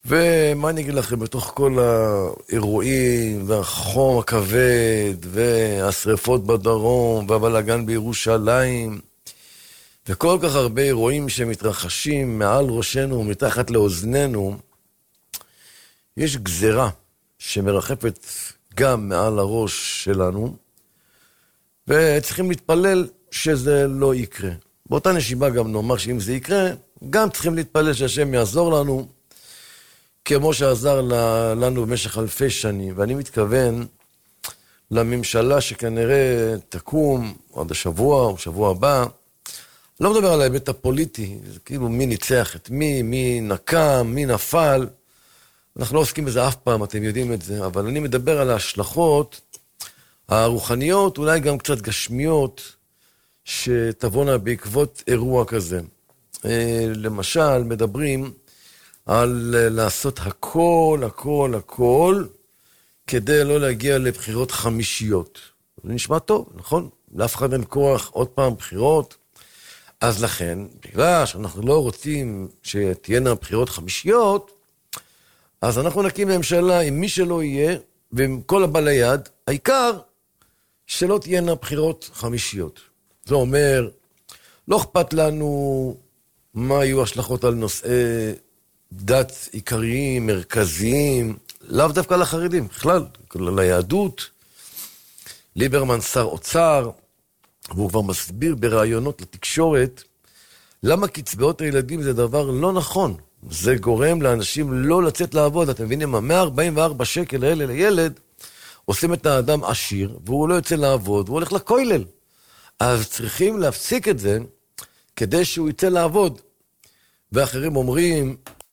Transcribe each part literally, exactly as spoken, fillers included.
ומה אני אגיד לכם, בתוך כל האירועים והחום הכבד והשריפות בדרום והבלגן בירושלים וכל כך הרבה אירועים שמתרחשים מעל ראשנו ומתחת לאוזננו, יש גזרה שמרחפת גם מעל הראש שלנו, וצריכים להתפלל שזה לא יקרה. באותה נשימה גם נאמר שאם זה יקרה, גם צריכים להתפלל שהשם יעזור לנו, כמו שעזר לנו במשך אלפי שנים. ואני מתכוון לממשלה שכנראה תקום עוד השבוע או שבוע הבא. לא מדבר על ההיבט הפוליטי, זה כאילו מי ניצח את מי, מי נקם, מי נפל. אנחנו לא עוסקים בזה אף פעם, אתם יודעים את זה, אבל אני מדבר על ההשלכות הרוחניות, אולי גם קצת גשמיות, שתבונה בעקבות אירוע כזה. למשל, מדברים על לעשות הכל, הכל, הכל, כדי לא להגיע לבחירות חמישיות. זה נשמע טוב, נכון? לאף אחד אין כוח עוד פעם בחירות. אז לכן, בגלל שאנחנו לא רוצים שתהיינה בחירות חמישיות, אז אנחנו נקים ממשלה עם מי שלא יהיה, ועם כל הבא ליד, העיקר שלא תהיינה בחירות חמישיות. זה אומר, לא אכפת לנו מה יהיו השלכות על נושאי דת עיקריים, מרכזיים, לאו דווקא לחרדים, בכלל, ליהדות. ליברמן שר אוצר, והוא כבר מסביר ברעיונות לתקשורת, למה קצבאות הילדים זה דבר לא נכון. זה גורם לאנשים לא לצאת לעבוד. אתם מבינים, מאה ארבעים וארבע שקל האלה לילד, עושים את האדם עשיר, והוא לא יוצא לעבוד, הוא הולך לכולל. אז צריכים להפסיק את זה, כדי שהוא יצא לעבוד. ואחרים אומרים,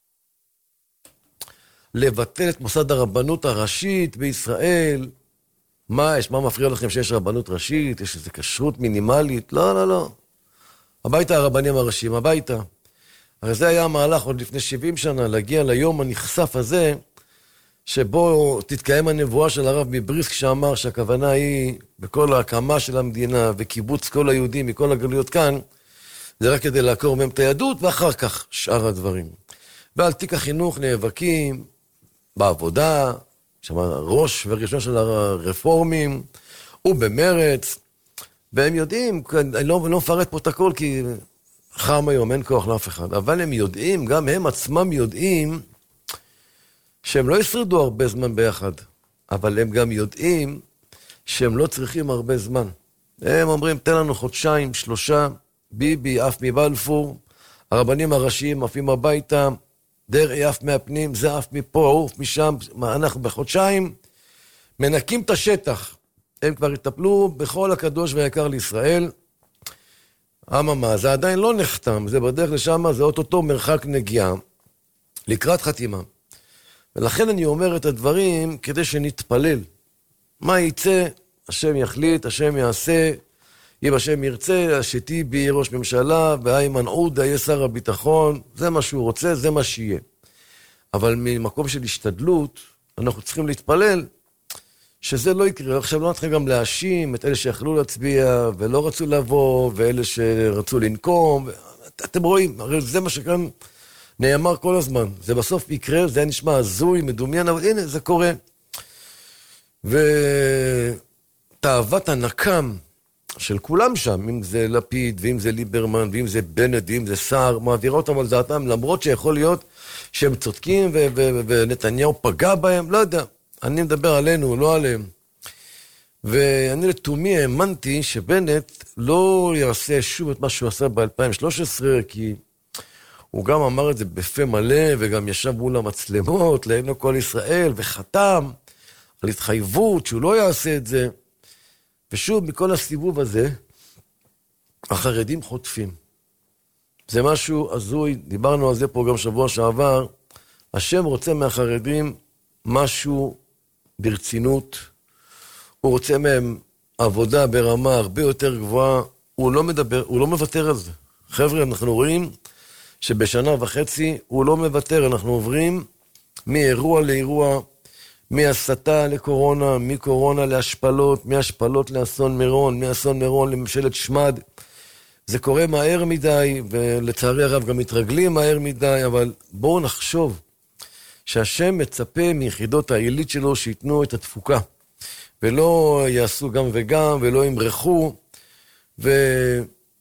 לבטל את מוסד הרבנות הראשית בישראל. מה יש? מה מפריע לכם שיש רבנות ראשית? יש איזו כשרות מינימלית? לא, לא, לא. הביתה הרבנים הראשיים, הביתה. הרי זה היה המהלך עוד לפני שבעים שנה, להגיע ליום הנחשף הזה, שבו תתקיים הנבואה של הרב מבריסק, שאמר שהכוונה היא, בכל ההקמה של המדינה, וקיבוץ כל היהודים מכל הגלויות כאן, זה רק כדי לעקור מהם את היהדות, ואחר כך שאר הדברים. ועל תיק החינוך נאבקים, בעבודה, שם ראש וראשון של הרפורמים, ובמרץ, והם יודעים, אני לא, לא מפרט פה את הכל, כי חם היום, אין כוח לאף אחד, אבל הם יודעים, גם הם עצמם יודעים, שהם לא ישרדו הרבה זמן ביחד, אבל הם גם יודעים, שהם לא צריכים הרבה זמן. הם אומרים, תן לנו חודשיים, שלושה, ביבי עף מבלפור, הרבנים הראשיים עפים הביתה, דרעי עף מהפנים, זה עף מפה, עוף משם, אנחנו בחודשיים, מנקים את השטח. הם כבר יטפלו בכל הקדוש והיקר לישראל. אממה, זה עדיין לא נחתם, זה בדרך לשם, זה אותו מרחק נגיעה, לקראת חתימה. ולכן אני אומר את הדברים כדי שנתפלל. מה יצא? השם יחליט, השם יעשה, אם השם ירצה, שטיבי יהיה ראש ממשלה, ואיימן עודה יהיה שר הביטחון, זה מה שהוא רוצה, זה מה שיהיה. אבל ממקום של השתדלות, אנחנו צריכים להתפלל, שזה לא יקרה. עכשיו לא נתחיל גם להאשים את אלה שיכלו להצביע, ולא רצו לבוא, ואלה שרצו לנקום. אתם רואים, הרי זה מה שכאן נאמר כל הזמן. זה בסוף יקרה, זה היה נשמע הזוי, מדומיין, אבל הנה, זה קורה. ותאוות הנקם של כולם שם, אם זה לפיד, ואם זה ליברמן, ואם זה בנט, ואם זה שר, מעבירה אותם על דעתם, למרות שיכול להיות שהם צודקים, ו- ו- ונתניהו פגע בהם, לא יודע. אני מדבר עלינו, לא עליהם. ואני לתומי האמנתי שבנט לא יעשה שוב את מה שהוא עשה ב-אלפיים ושלוש עשרה, כי הוא גם אמר את זה בפה מלא, וגם ישב מול המצלמות, לעיני כל ישראל, וחתם על התחייבות שהוא לא יעשה את זה. ושוב, מכל הסיבוב הזה, החרדים חוטפים. זה משהו הזוי, דיברנו על זה פה גם שבוע שעבר, השם רוצה מהחרדים משהו ברצינות, הוא רוצה מהם עבודה ברמה הרבה יותר גבוהה, הוא לא מדבר, הוא לא מוותר על זה. חבר'ה, אנחנו רואים שבשנה וחצי הוא לא מוותר, אנחנו עוברים מאירוע לאירוע, מהסתה לקורונה, מקורונה להשפלות, מהשפלות לאסון מירון, מאסון מירון לממשלת שמד. זה קורה מהר מדי, ולצערי הרב גם מתרגלים מהר מדי, אבל בואו נחשוב שהשם מצפה מיחידות העילית שלו שיתנו את התפוקה, ולא יעשו גם וגם, ולא ימרחו, ומה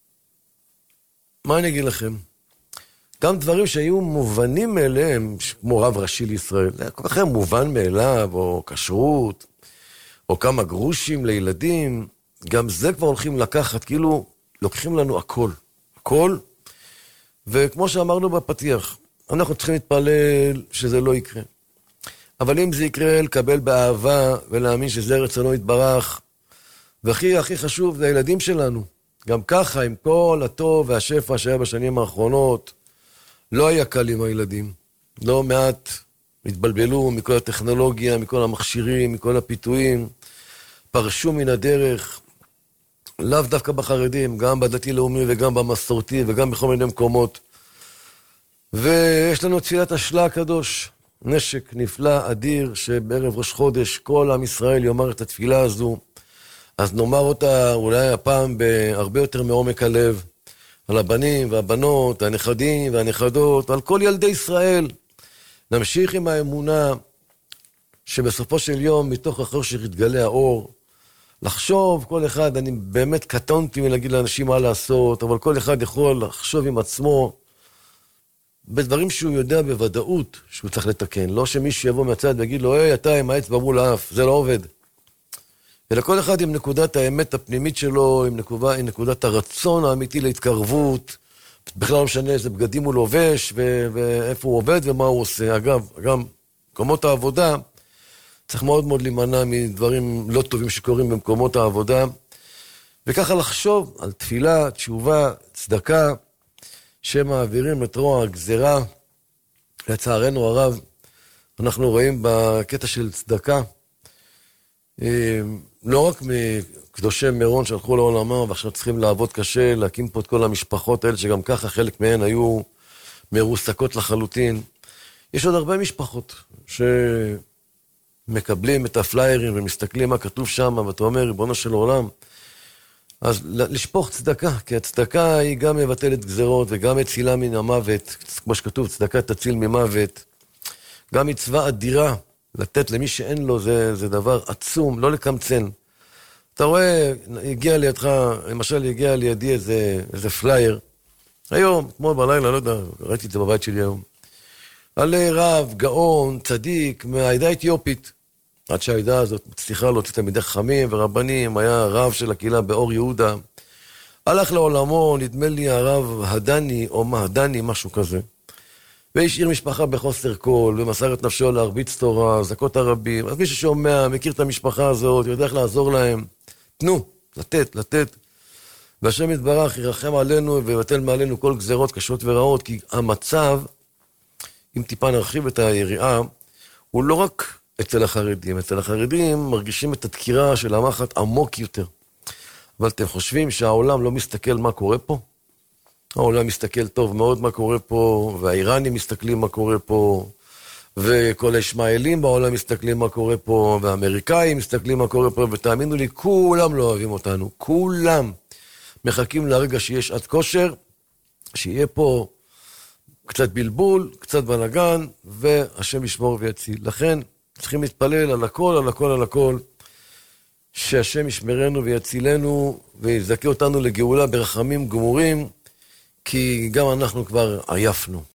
אני אגיד לכם? גם דברים שהיו מובנים מאליהם, כמו רב ראשי לישראל, זה כל כך מובן מאליו, או כשרות, או כמה גרושים לילדים, גם זה כבר הולכים לקחת, כאילו לוקחים לנו הכל, הכל, וכמו שאמרנו בפתיח, אנחנו צריכים להתפלל שזה לא יקרה. אבל אם זה יקרה, לקבל באהבה ולהאמין שזה רצונו יתברך, והכי הכי חשוב זה הילדים שלנו. גם ככה, עם כל הטוב והשפע שהיה בשנים האחרונות, לא היה קל עם הילדים. לא מעט התבלבלו מכל הטכנולוגיה, מכל המכשירים, מכל הפיתויים, פרשו מן הדרך, לאו דווקא בחרדים, גם בדתי-לאומי וגם במסורתי וגם בכל מיני מקומות. ויש לנו תפילת השלה הקדוש, נשק נפלא, אדיר, שבערב ראש חודש כל עם ישראל יאמר את התפילה הזו, אז נאמר אותה אולי הפעם בהרבה יותר מעומק הלב, על הבנים והבנות, הנכדים והנכדות, על כל ילדי ישראל. נמשיך עם האמונה שבסופו של יום, מתוך החושך יתגלה האור, לחשוב, כל אחד, אני באמת קטונתי מלהגיד לאנשים מה לעשות, אבל כל אחד יכול לחשוב עם עצמו, בדברים שהוא יודע בוודאות שהוא צריך לתקן. לא שמישהו יבוא מהצד ויגיד לו, היי, אתה עם האצבע מול האף, זה לא עובד. אלא כל אחד עם נקודת האמת הפנימית שלו, עם, נקודה, עם נקודת הרצון האמיתי להתקרבות, בכלל לא משנה איזה בגדים הוא לובש, ו- ואיפה הוא עובד ומה הוא עושה. אגב, גם מקומות העבודה, צריך מאוד מאוד להימנע מדברים לא טובים שקורים במקומות העבודה, וככה לחשוב על תפילה, תשובה, צדקה, שמעבירים את רוע הגזרה. לצערנו הרב, אנחנו רואים בקטע של צדקה, לא רק מקדושי מירון שהלכו לעולמם, ועכשיו צריכים לעבוד קשה, להקים פה את כל המשפחות האלה, שגם ככה חלק מהן היו מרוסקות לחלוטין. יש עוד הרבה משפחות שמקבלים את הפליירים ומסתכלים מה כתוב שם, ואתה אומר, ריבונו של עולם, אז לשפוך צדקה, כי הצדקה היא גם מבטלת גזרות וגם מצילה מן המוות, כמו שכתוב, צדקה תציל ממוות. גם מצווה אדירה, לתת למי שאין לו, זה, זה דבר עצום, לא לקמצן. אתה רואה, הגיע לידך, למשל הגיע לידי איזה, איזה פלייר, היום, כמו בלילה, לא יודע, ראיתי את זה בבית שלי היום, על רב, גאון, צדיק, מהעדה האתיופית, עד שהעדה הזאת מצליחה להוציא תלמידי חכמים ורבנים, היה רב של הקהילה באור יהודה, הלך לעולמו, נדמה לי הרב הדני או מהדני, משהו כזה, והשאיר משפחה בחוסר קול, ומסר את נפשו להרביץ תורה, זכות הרבים. אז מי ששומע, מכיר את המשפחה הזאת, יודע איך לעזור להם. תנו, לתת, לתת. והשם יתברך ירחם עלינו ויבטל מעלינו כל גזרות קשות ורעות, כי המצב, אם טיפה נרחיב את היריעה, הוא לא רק אצל החרדים. אצל החרדים מרגישים את הדקירה של המחט עמוק יותר. אבל אתם חושבים שהעולם לא מסתכל מה קורה פה? העולם מסתכל טוב מאוד מה קורה פה, והאיראנים מסתכלים מה קורה פה, וכל הישמעאלים בעולם מסתכלים מה קורה פה, והאמריקאים מסתכלים מה קורה פה, ותאמינו לי, כולם לא אוהבים אותנו, כולם מחכים לרגע שיש עד כושר, שיהיה פה קצת בלבול, קצת בלגן, והשם ישמור ויציל. לכן צריכים להתפלל על הכל, על הכל, על הכל, שהשם ישמרנו ויצילנו, ויזכה אותנו לגאולה ברחמים גמורים, כי גם אנחנו כבר עייפנו.